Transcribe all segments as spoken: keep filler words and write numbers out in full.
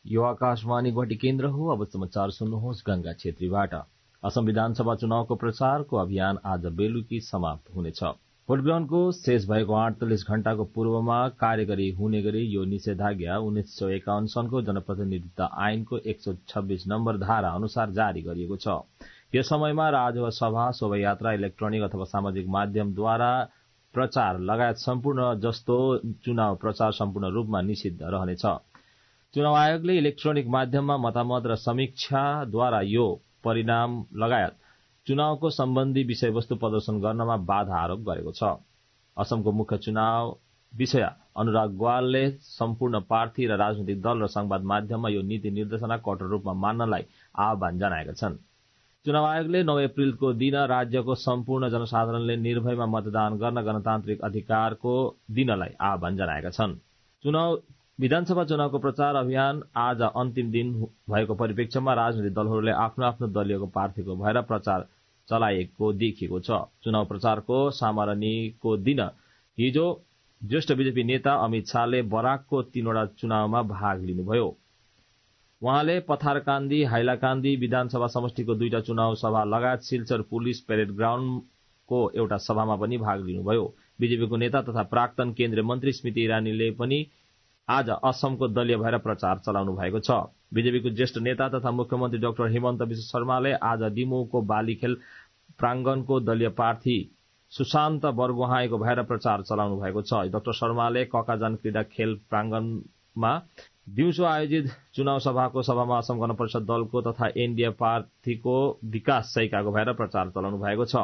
यो आकाशवाणी गुवाहाटी केन्द्र हो। अब समाचार सुन्नुहोस् गंगा छेत्रीबाट। असम विधानसभा चुनावको प्रचारको अभियान आज बेलुकी समाप्त हुनेछ। भोट ग्रहणको शेष भएको अडतालिस घण्टाको पूर्वमा कार्यकारी हुने गरी यो निषेधाज्ञा उन्नाइस सय एकाउन्न सनको जनप्रतिनिधित्व ऐनको एक सय छब्बीस नम्बर धारा अनुसार जारी गरिएको छ। यस समयमा राजहुवा सभा, शोभायात्रा, इलेक्ट्रोनिक अथवा सामाजिक माध्यमद्वारा प्रचार लगायत सम्पूर्ण जस्तो चुनाव प्रचार सम्पूर्ण रूपमा निषिद्ध रहनेछ। चुनाव आयोगले इलेक्ट्रोनिक माध्यममा मतामत र समीक्षाद्वारा यो परिणाम लगायत चुनावको सम्बन्धी विषयवस्तु प्रदर्शन गर्नमा बाधा आरोप गरेको छ। असमको मुख्य चुनाव विषय अनुराग ग्वालले सम्पूर्ण पार्टी र राजनैतिक दल र संवाद माध्यममा यो नीति निर्देशना कठोर रूपमा मान्नलाई आह्वान जनाएका छन्। चुनाव आयोगले नौ अप्रिलको दिन राज्यको सम्पूर्ण जनसाधारणले निर्भयमा मतदान गर्न गणतान्त्रिक अधिकारको दिनलाई आह्वान जनाएका छन्। चुनाव विधानसभा चुनावको प्रचार अभियान आज अन्तिम दिन भएको परिप्रेक्ष्यमा राजनैतिक दलहरूले आफ्नो आफ्नो दलीयको प्रार्थीको भएर प्रचार चलाएको देखिएको छ। चुनाव प्रचारको सामरणीको दिन हिजो ज्येष्ठ बीजेपी नेता अमित शाहले बराकको तीनवटा चुनावमा भाग लिनुभयो। उहाँले पथारकान्दी, हाइलाकान्दी विधानसभा समष्टिको दुईटा चुनाव सभा लगायत सिलचर पुलिस परेड ग्राउण्डको एउटा सभामा पनि भाग लिनुभयो। बीजेपीको नेता तथा प्राक्तन केन्द्रीय मन्त्री स्मृति इरानीले पनि आज असमको दलीय भएर प्रचार चलाउनु भएको छ। बीजेपीको ज्येष्ठ नेता तथा मुख्यमन्त्री डाक्टर हेमन्त विश्व शर्माले आज डिमोको बालीखेल प्रांगणको दलीय प्रार्थी सुशान्त बरगोहाईको भएर प्रचार चलाउनु भएको छ। डाक्टर शर्माले ककाजान क्रीडा खेल प्रांगणमा दिउँसो आयोजित चुनाव सभाको सभामा असम गण परिषद दलको तथा एनडीए प्रार्थीको विकास सैकाको भएर प्रचार चलाउनु भएको छ।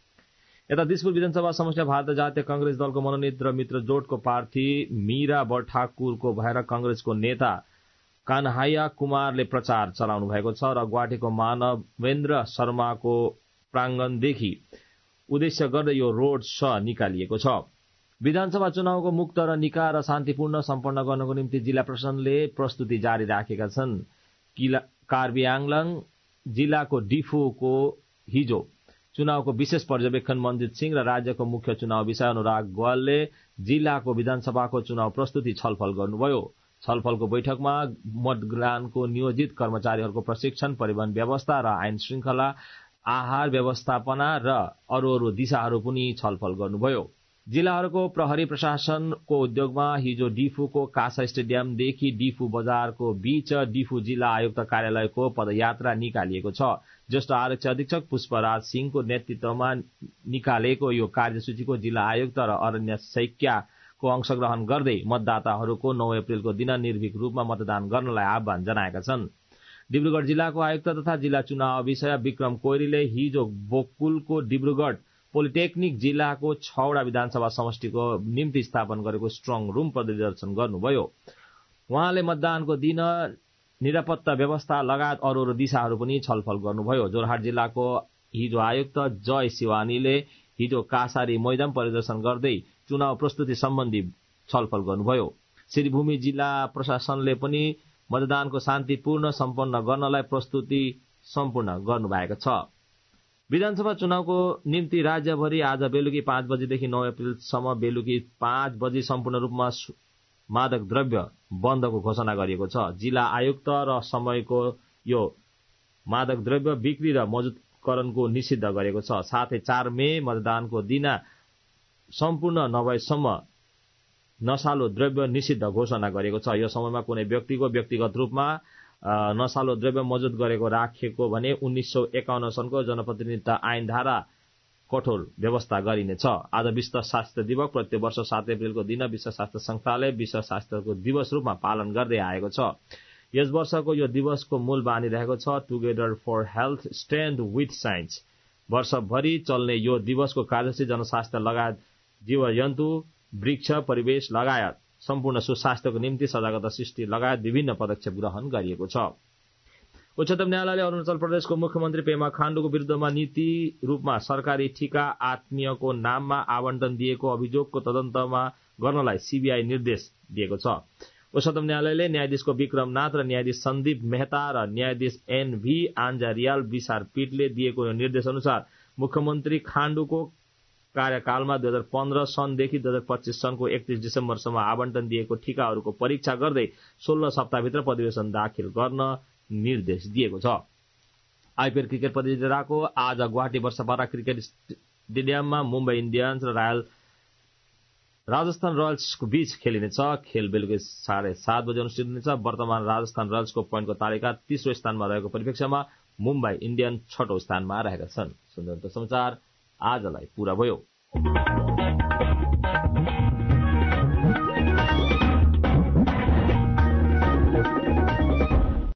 यता दिसपुर विधानसभा समष्टिमा भारतीय जातीय कांग्रेस दलको मनोनित र मित्र जोटको प्रार्थी मीरा बठाकुरको भएर कांग्रेसको नेता कान्हाया कुमारले प्रचार चलाउनु भएको छ र गुवाहाटीको मानवेन्द्र शर्माको प्रांगणदेखि उद्देश्य गर्दै यो रोड शो निकालिएको छ। विधानसभा चुनावको मुक्त र निका र शान्तिपूर्ण सम्पन्न गर्नको निम्ति जिल्ला प्रशासनले प्रस्तुति जारी राखेका छन्। कार्बी आंगलङ जिल्लाको डिफूको हिजो चुनावको विशेष पर्यवेक्षण मनजित सिंह र राज्यको मुख्य चुनाव विषय अनुराग ग्वालले जिल्लाको विधानसभाको चुनाव प्रस्तुति छलफल गर्नुभयो। छलफलको बैठकमा मतदानको नियोजित कर्मचारीहरूको प्रशिक्षण, परिवहन व्यवस्था र आइन श्रृंखला, आहार व्यवस्थापना र अरू अरू दिशाहरू पनि छलफल गर्नुभयो। जिल्लाहरूको प्रहरी प्रशासनको उद्योगमा हिजो डिफूको कासा स्टेडियमदेखि डिफू बजारको बीच डिफू जिल्ला आयुक्त कार्यालयको पदयात्रा निकालिएको छ। ज्येष्ठ आरक्षी अधीक्षक पुष्पराज सिंहको नेतृत्वमा निकालेको यो कार्यसूचीको जिल्ला आयुक्त र अरण्य सैक्यको अंशग्रहण गर्दै मतदाताहरूको नौ अप्रिलको दिन निर्भीक रूपमा मतदान गर्नलाई आह्वान जनाएका छन्। डिब्रुगढ़ जिल्लाको आयुक्त तथा जिल्ला चुनाव विषय विक्रम कोइरीले हिजो बोकुलको डिब्रुगढ़ पोलिटेक्निक जिल्लाको छवटा विधानसभा समष्टिको निम्ति स्थापन गरेको स्ट्रङ रूम परिदर्शन गर्नुभयो। उहाँले मतदानको दिन निरापत्ता व्यवस्था लगायत अरू अरू दिशाहरू पनि छलफल गर्नुभयो। जोरहाट जिल्लाको हिजो आयुक्त जय शिवानीले हिजो कासारी मैदान परिदर्शन गर्दै चुनाव प्रस्तुति सम्बन्धी छलफल गर्नुभयो। श्रीभूमि जिल्ला प्रशासनले पनि मतदानको शान्तिपूर्ण सम्पन्न गर्नलाई प्रस्तुति सम्पूर्ण गर्नुभएको छ। विधानसभा चुनावको निम्ति राज्यभरि आज बेलुकी पाँच बजेदेखि नौ अप्रिलसम्म बेलुकी पाँच बजे सम्पूर्ण रूपमा मादक द्रव्य बन्दको घोषणा गरिएको छ। जिल्ला आयुक्त र समयको यो मादक द्रव्य बिक्री र मजुतकरणको निषिद्ध गरेको छ। साथै चार मे मतदानको दिन सम्पूर्ण नभएसम्म नशालु द्रव्य निषिद्ध घोषणा गरेको छ। यो समयमा कुनै व्यक्तिको व्यक्तिगत रूपमा नशालु द्रव्य मजुत गरेको राखिएको भने उन्नाइस सौ एकाउन्न सनको जनप्रतिनिधित्व ऐन धारा कठोर व्यवस्था गरिनेछ। आज विश्व स्वास्थ्य दिवस प्रत्येक वर्ष सात अप्रिलको दिन विश्व स्वास्थ्य संस्थाले विश्व स्वास्थ्यको दिवस रूपमा पालन गर्दै आएको छ। यस वर्षको यो दिवसको मूल बानी रहेको छ together for health stand with science. वर्षभरि चल्ने यो दिवसको कार्यसूची जनस्वास्थ्य लगायत जीवजन्तु, वृक्ष, परिवेश लगायत सम्पूर्ण सुस्वास्थ्यको निम्ति सजागता सृष्टि लगायत विभिन्न पदक्षेप ग्रहण गरिएको छ। उच्चतम न्यायालयले अरूणाचल प्रदेशको मुख्यमन्त्री पेमा खाण्डुको विरुद्धमा नीति रूपमा सरकारी ठिका आत्मीयको नाममा आवन्टन दिएको अभियोगको तदन्तमा गर्नलाई सीबीआई निर्देश दिएको छ। उच्चतम न्यायालयले न्यायाधीशको विक्रम नाथ र न्यायाधीश सन्दीप मेहता र न्यायाधीश एनभी आन्जारियाल विचारपीठले दिएको निर्देश अनुसार मुख्यमन्त्री खाण्डुको कार्यकालमा दुई हजार पन्ध्र सनदेखि दुई हजार पच्चीस सनको एकतीस डिसेम्बरसम्म आवन्टन दिएको ठिकाहरूको परीक्षा गर्दै सोह्र सप्ताहभित्र प्रतिवेदन दाखिल गर्न निर्देश दिएको छ। आइपीएल क्रिकेट प्रतियोगिताको आज गुवाहाटी वर्षपारा क्रिकेट स्टेडियममा मुम्बई इन्डियन्स र रायल राजस्थान रोयल्सको बीच खेलिनेछ। खेल बेलुकी साढे सात बजे अनुष्ठित हुनेछ। वर्तमान राजस्थान रोयल्सको पोइन्टको तालिका तेस्रो स्थानमा रहेको परिप्रेक्ष्यमा मुम्बई इन्डियन्स छठौं स्थानमा रहेका छन्। सुन्दर समाचार आजलाई पूरा भयो।